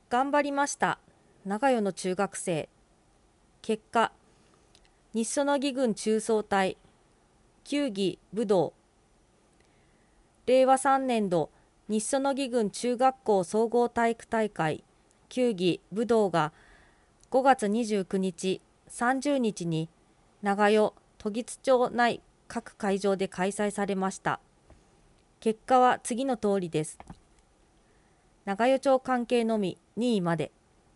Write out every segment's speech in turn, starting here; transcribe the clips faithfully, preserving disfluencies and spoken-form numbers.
頑張りました。長与の中学生。結果、日ソの義軍中曹隊、球技武道。れいわさんねん度日ソの義軍中学校総合体育大会、球技武道がごがつにじゅうくにち、さんじゅうにちに長与時津町内各会場で開催されました。結果は次の通りです。長与町関係のみにいまで。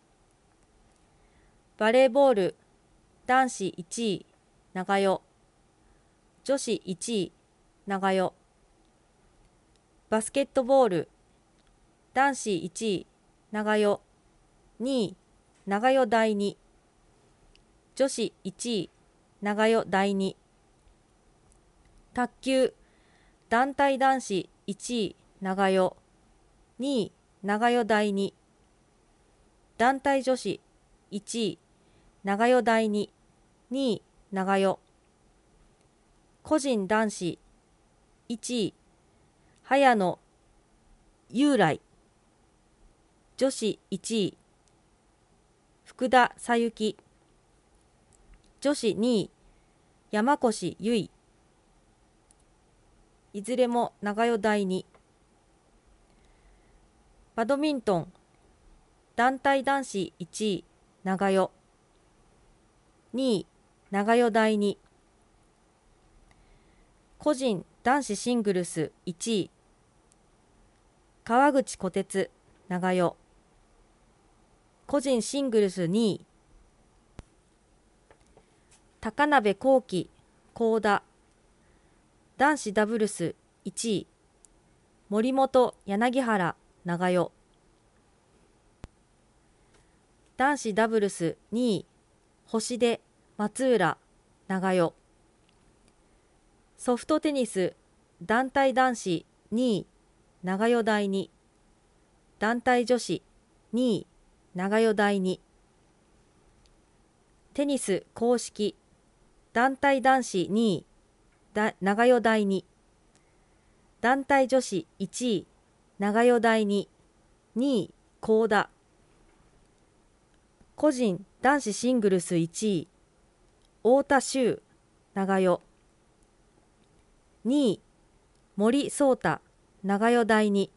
バレーボール男子いちい長与、女子いちい長与。バスケットボール男子いちい長与、にい長与第に、女子いちい長与第に。卓球団体男子いちい長与、にい長与第に、団体女子いちい長与第に、にい長与。個人男子いちい早野雄来、女子いちい福田紗雪、女子にい山越結衣、いずれも長与第に。バドミントン団体男子いちい長与、にい長与第に。個人男子シングルスいちい川口虎鉄長与、個人シングルスにい高鍋幸輝幸田、男子ダブルスいちい森本柳原長与、男子ダブルスにい星出松浦長与。ソフトテニス団体男子にい長与第に、団体女子にい長与第に。テニス公式団体男子にい長与第に、団体女子いちい長与第に、にい幸田。個人男子シングルスいちい太田修長与、にい森壮太長与第に。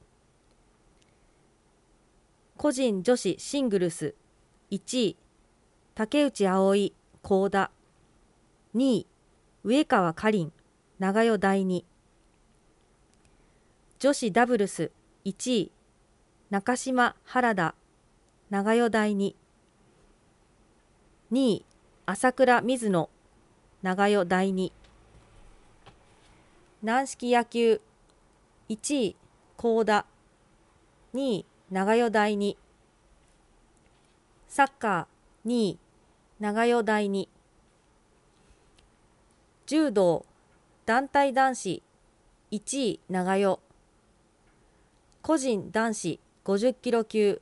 個人女子シングルスいちい竹内葵幸田、にい上川かりん長与第に。女子ダブルスいちい中島原田長与第に、にい朝倉水野長与第に。軟式野球いちい幸田、にい長与第に。サッカーにい長与第に。柔道団体男子いちい長与、個人男子ごじゅっキロ級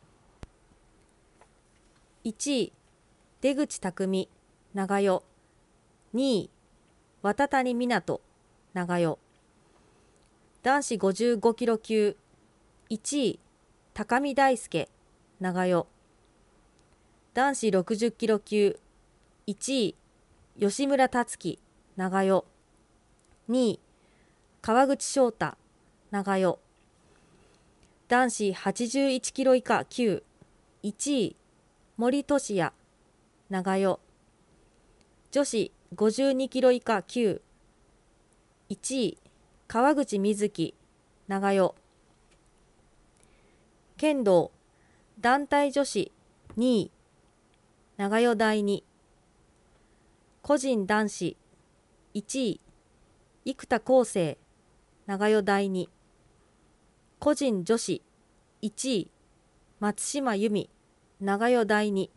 いちい出口匠長与、にい渡谷湊長与。男子ごじゅうごキロ級いちい高見大輔長与。男子ろくじゅっキロ級いちい吉村達樹長与、にい川口翔太長与。男子はちじゅういちキロ以下級いちい森俊也長与。女子ごじゅうにキロ以下級いちい川口瑞希長与。剣道団体女子にい長与第に。個人男子いちい生田康生長与第に。個人女子いちい松島由美長与第に。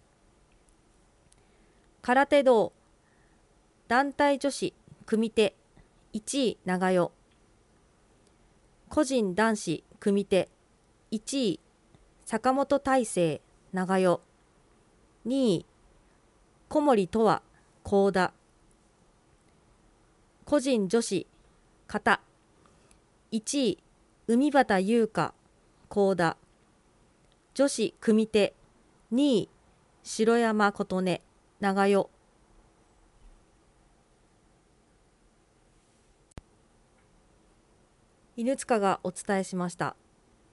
空手道団体女子組手いちい長与。個人男子組手いちい坂本大成長与、にい小森とわ幸田。個人女子形いちい海端優香幸田。 女子組手にい城山琴音長代。犬塚がお伝えしました。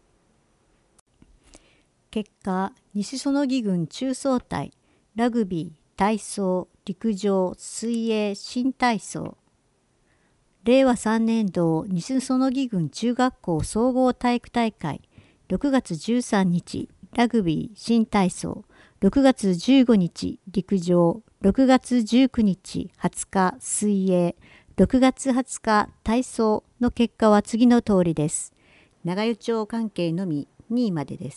結果、西園木郡中層隊、ラグビー、体操、陸上、水泳、新体操。れいわさんねん度西園木郡中学校総合体育大会、ろくがつじゅうさんにち、ラグビー、新体操、ろくがつじゅうごにち、陸上、ろくがつじゅうくにち、はつか、水泳、ろくがつはつか、体操の結果は次の通りです。長与町関係のみにいまでです。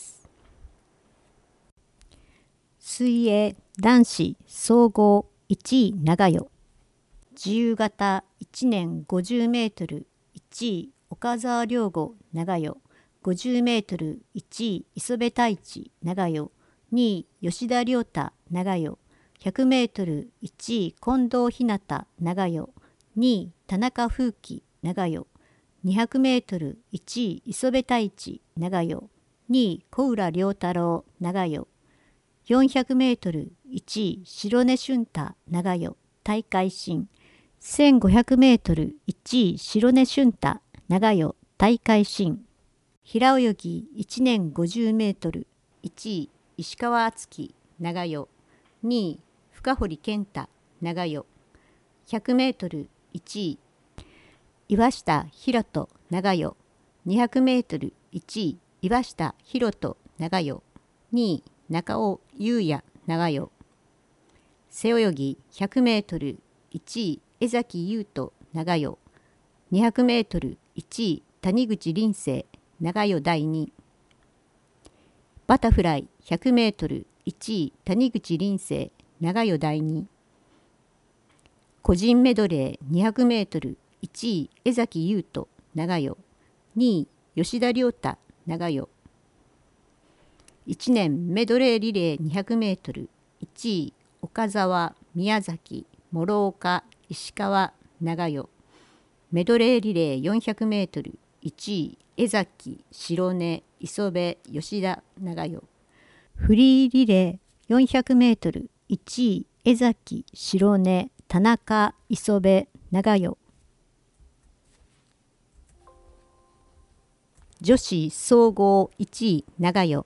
水泳男子総合いちい長代。自由形いちねんごじゅうメートルいちい岡澤良吾長代、ごじゅうメートルいちい磯部太一長代、にい吉田亮太長代、ひゃくメートルいちい近藤ひなた長代、にい田中風紀長代、にひゃくメートルいちい磯部太一長代、にい小浦良太郎長代、よんひゃくメートルいちい白根俊太長代大会新、せんごひゃくメートルいちい白根俊太長代大会新、平泳ぎいちねんごじゅうメートルいちい石川敦樹長代、にい深堀健太長代、ひゃくメートルいちい岩下博人長代、にひゃくメートルいちい岩下博人長代、にい中尾優也長代。背泳ぎひゃくメートルいちい江崎優斗長代、にひゃくメートルいちい谷口麟生長代だいに。バタフライひゃくメートルいちい谷口麟生長代だいに。個人メドレーにひゃくメートルいちい江崎優斗長代、にい吉田亮太長代。いちねんメドレーリレーにひゃくメートルいちい岡澤宮崎諸岡石川長代、メドレーリレーよんひゃくメートルいちい江崎白根磯部吉田長代、フリーリレーよんひゃくメートルいちい江崎白根田中磯部長代。女子総合いちい長代。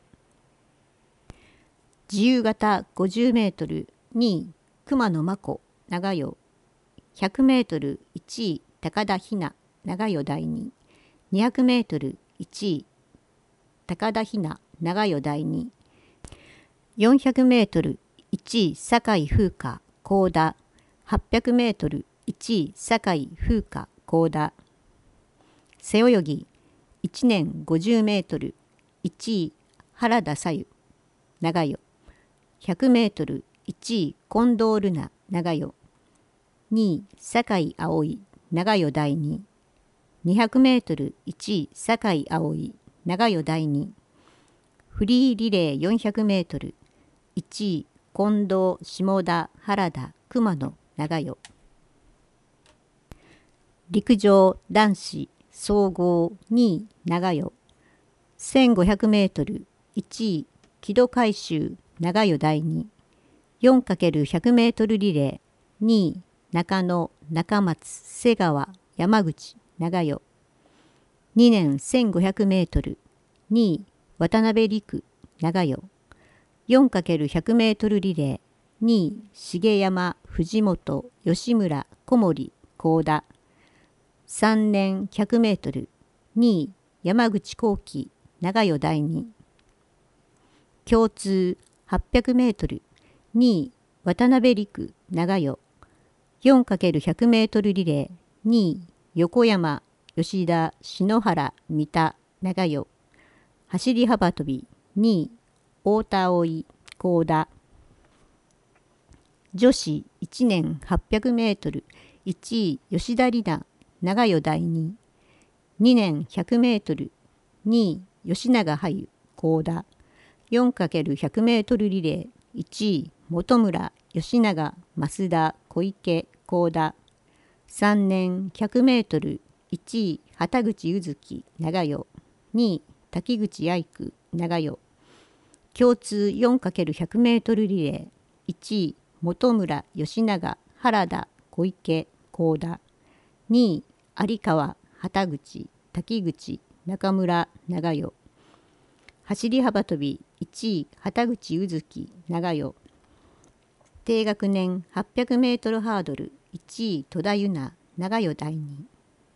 自由形ごじゅうメートルにい熊野真子長代、ひゃくメートルいちい高田ひな長代だいに、にひゃくメートルいちい高田ひな長代だいに、よんひゃくメートルいちい酒井風花幸田、はっぴゃくメートルいちい酒井風花幸田。背泳ぎいちねんごじゅうメートルいちい原田紗優長代、ひゃくメートルいちい近藤瑠奈長代、にい酒井葵長代だいに、にひゃくメートルいちい酒井葵長代だいに。フリーリレーよんひゃくメートルいちい近藤下田原田熊野長代。陸上男子総合にい長代、せんごひゃくメートルいちい木戸海舟長代だいに、よんかけるひゃくメートルリレーにい中野中松瀬川山口長代、にねんせんごひゃくメートルにい渡辺陸長代、よんかけるひゃくメートルリレーにい重山藤本吉村小森幸田、さんねんひゃくメートルにい山口幸輝長代だいに。共通はっぴゃくメートルにい渡辺陸長代、よんかけるひゃくメートルリレーにい横山吉田篠原三田長代、走り幅跳びにい太田葵幸田。女子いちねんはっぴゃくメートルいちい吉田里奈長代だいに、にねんひゃくメートルにい吉永真由幸田、よんかけるひゃくメートルリレーいちい本村吉永増田小池幸田、さんねんひゃくメートルいちい畑口柚月長代、にい滝口愛久長代、 共通 よんかけるひゃくメートル リレー。いちい本村、吉永、原田、小池、幸田。にい有川、畑口、滝口、中村、長代。走り幅跳びいちい畑口宇月、長代。低学年はっぴゃくメートルハードルいちい戸田優奈、長代だいに。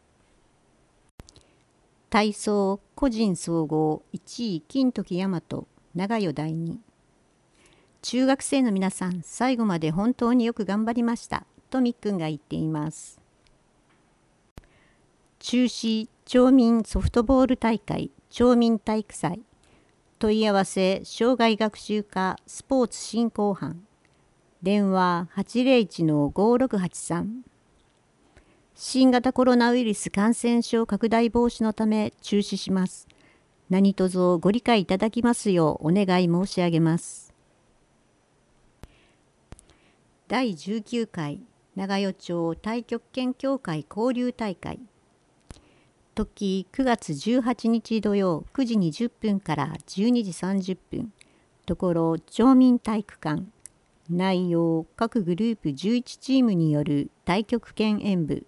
体操個人総合いちい金時大和、長代だいに。中学生の皆さん、最後まで本当によく頑張りましたとみっくんが言っています。中止町民ソフトボール大会町民体育祭。問い合わせ障害学習課スポーツ振興班。電話 はちゼロいちのごろくはちさん。新型コロナウイルス感染症拡大防止のため中止します。何卒ご理解いただきますようお願い申し上げます。だいじゅうきゅうかい長代町太極拳協会交流大会。時くがつじゅうはちにち土曜くじにじゅっぷんからじゅうにじさんじゅっぷん。ところ町民体育館。内容各グループじゅういちチームによる太極拳演舞。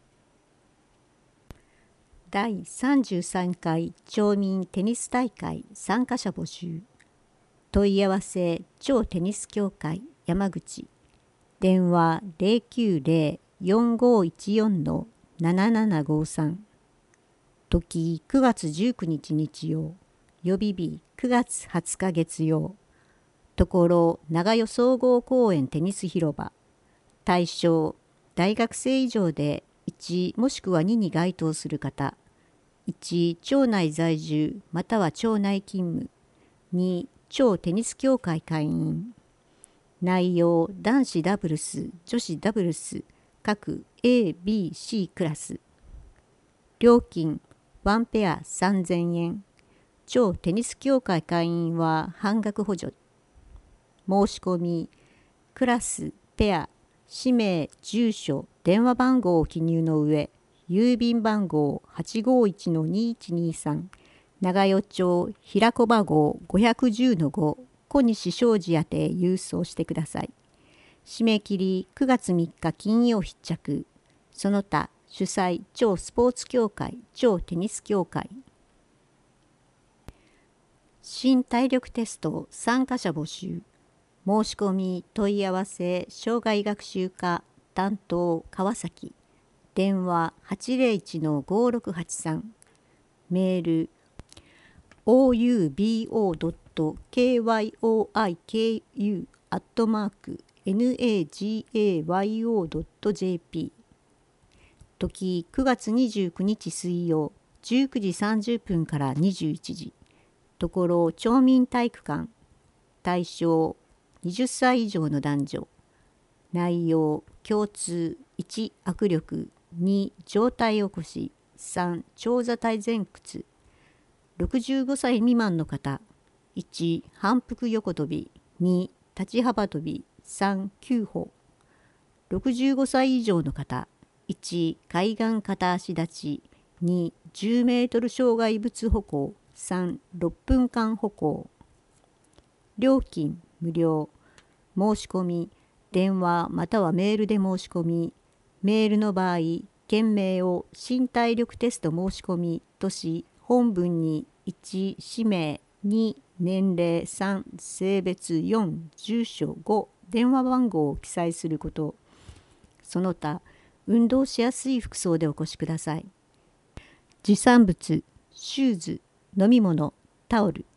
だいさんじゅうさんかい町民テニス大会参加者募集。問い合わせ町テニス協会山口。電話 ゼロきゅうゼロ よんごいちよん ななななごさん。時くがつじゅうくにち日曜。予備日くがつはつか月曜。ところ長代総合公園テニス広場。対象大学生以上でいちもしくはにに該当する方。いち町内在住または町内勤務。に町テニス協会会員。内容男子ダブルス女子ダブルス各 エービーシー クラス。料金ワンペアさんぜんえん。町テニス協会会員は半額補助。申し込みクラスペア氏名住所電話番号を記入の上、郵便番号 はちごいちのにいちにさん 長代町平子場号 ごいいちのご 小西昌司宛て郵送してください。締め切りくがつみっか金曜必着。その他主催町スポーツ協会町テニス協会。新体力テスト参加者募集。申し込み問い合わせ障害学習課担当川崎。電話 はちゼロいちのごろくはちさん。メール オーユービーオードットケーワイオーアイケーユー アットマーク ナガヨドットジェーピー。時くがつにじゅうくにち水曜じゅうくじさんじゅっぷんからにじゅういちじ。ところ町民体育館。対象はたち以上の男女。内容共通いち握力に上体起こしさん長座体前屈。ろくじゅうごさい未満の方。いち反復横跳びに立ち幅跳びさんきゅう歩。ろくじゅうごさい以上の方。いち海岸片足立ちにじゅうメートル障害物歩行さんろっぷんかん歩行。料金無料。申し込み電話またはメールで申し込み。メールの場合件名を新体力テスト申し込みとし、本文にいち氏名に年齢さん性別よん住所ご電話番号を記載すること。その他運動しやすい服装でお越しください。持参物シューズ飲み物タオル。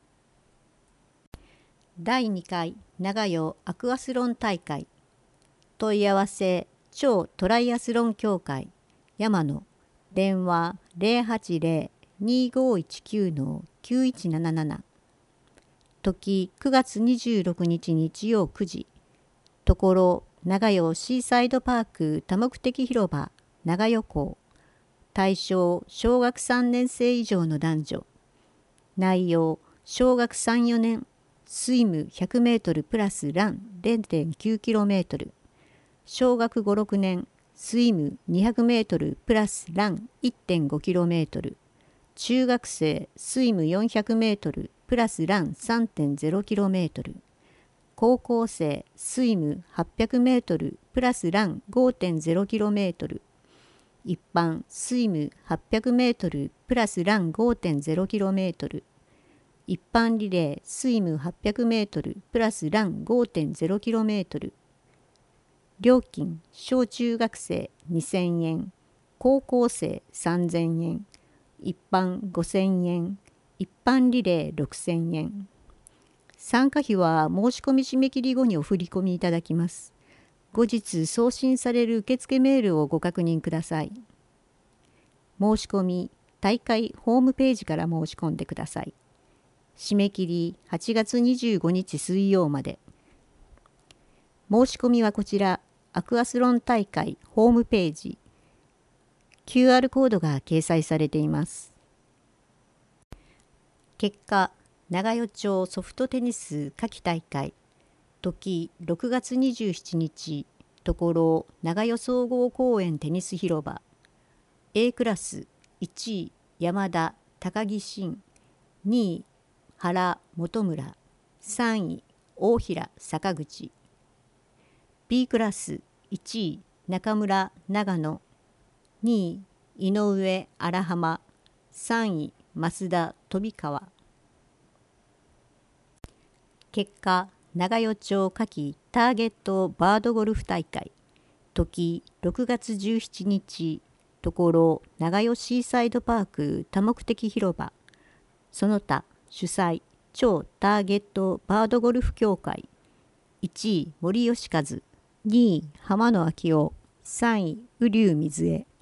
だいにかい長代アクアスロン大会。問い合わせ町トライアスロン協会山野。電話 ゼロはちゼロ にごいちきゅう のきゅういちなななな。時くがつにじゅうろくにち日曜くじ。ところ長代シーサイドパーク多目的広場長代港。対象小学さんねん生以上の男女。内容小学さん、よねんスイムひゃくメートルプラスラン れいてんきゅうキロメートル。小学ご、ろくねんスイムにひゃくメートルプラスラン いってんごキロメートル。中学生スイムよんひゃくメートルプラスラン さんてんゼロキロメートル、高校生スイムはっぴゃくメートルプラスラン ごてんゼロキロメートル、一般スイムはっぴゃくメートルプラスラン ごてんゼロキロメートル、一般リレースイムはっぴゃくメートルプラスラン ごてんゼロキロメートル。料金小中学生にせんえん、高校生さんぜんえん、一般ごせんえん、一般リレーろくせんえん。参加費は申し込み締め切り後にお振り込みいただきます。後日送信される受付メールをご確認ください。申し込み、大会ホームページから申し込んでください。締め切りはちがつにじゅうごにち水曜まで。申し込みはこちら、アクアスロン大会ホームページ、キューアール コードが掲載されています。結果、長与町ソフトテニス夏季大会、時ろくがつにじゅうしちにち、ところ長与総合公園テニス広場。A クラスいちい山田高木真、にい原本村、さんい大平坂口。B クラスいちい中村長野、にい井上荒浜、さんい増田飛川。結果、長与町夏季ターゲットバードゴルフ大会、時ろくがつじゅうしちにち、ところ長与シーサイドパーク多目的広場。その他主催超ターゲットバードゴルフ協会、いちい森吉和、にい浜野昭夫、さんい瓜生水江。